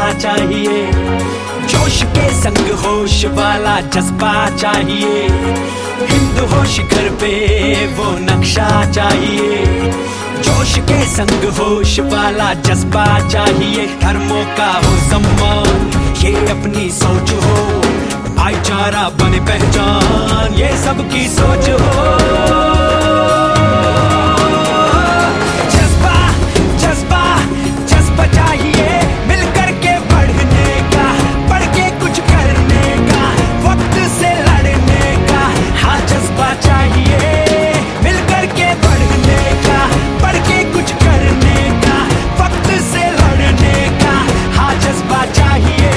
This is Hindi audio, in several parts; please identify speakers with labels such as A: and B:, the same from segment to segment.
A: चाहिए, जोश के संग होश वाला जज्बा चाहिए, हिंद हो शिखर पे वो नक्शा चाहिए, जोश के संग होश वाला जज्बा चाहिए, धर्मों का हो सम्मान, ये अपनी सोच हो, भाईचारा बने पहचान, ये सबकी सोच हो। जज्बा जज्बा जज्बा चाहिए, मिल करके बढ़ने का, बढ़ के कुछ करने का, वक्त से लड़ने का, हाँ जज्बा चाहिए, मिल करके बढ़ने का, बढ़ के कुछ करने का, वक्त से लड़ने का, हाँ जज्बा चाहिए।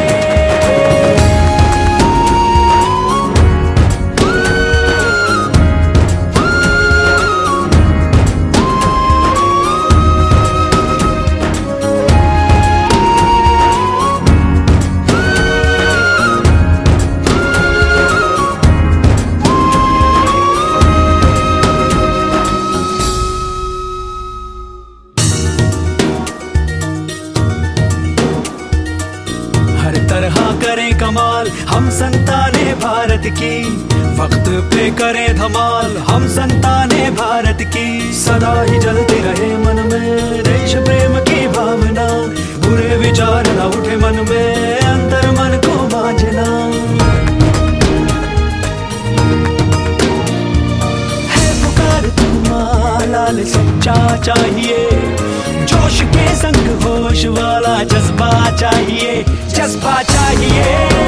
A: हर तरह करें कमाल हम संताने भारत की, वक्त पे करें धमाल हम संताने भारत की, सदा ही जलती रहे मन में देश प्रेम की भावना, बुरे विचार न उठे मन में, अंतर मन को बांझना, है पुकार तुम्हारा लाल सच्चा चाहिए, जोश के संग होश वाला जज्बा चाहिए, जज्बा चाहिए।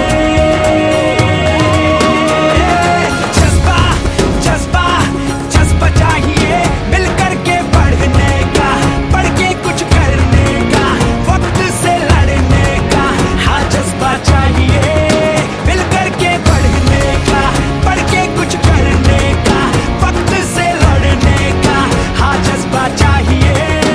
A: जज्बा जज्बा जज्बा चाहिए, मिल करके बढ़ने का, बढ़ के कुछ करने का, वक्त से लड़ने का, हाँ जज्बा चाहिए, मिल करके बढ़ने का, बढ़ के कुछ करने का, वक्त से लड़ने का, हाँ जज्बा चाहिए।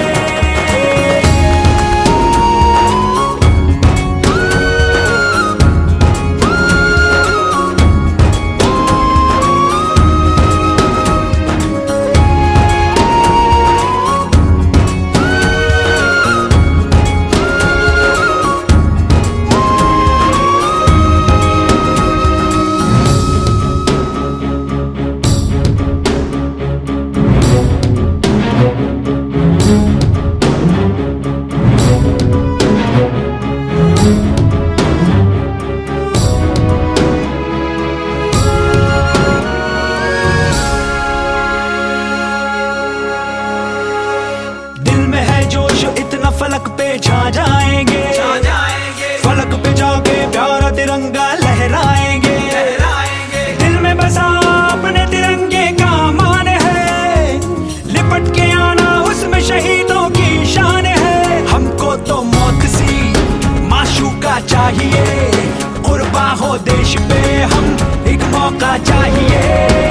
A: इतना फलक पे छा जाएंगे, फलक पे जाके प्यारा तिरंगा लहराएंगे, दिल में बसा अपने तिरंगे का मान है, लिपट के आना उसमें शहीदों की शान है, हमको तो मौत सी माशूका चाहिए, कुर्बान हो देश पे हम एक मौका चाहिए।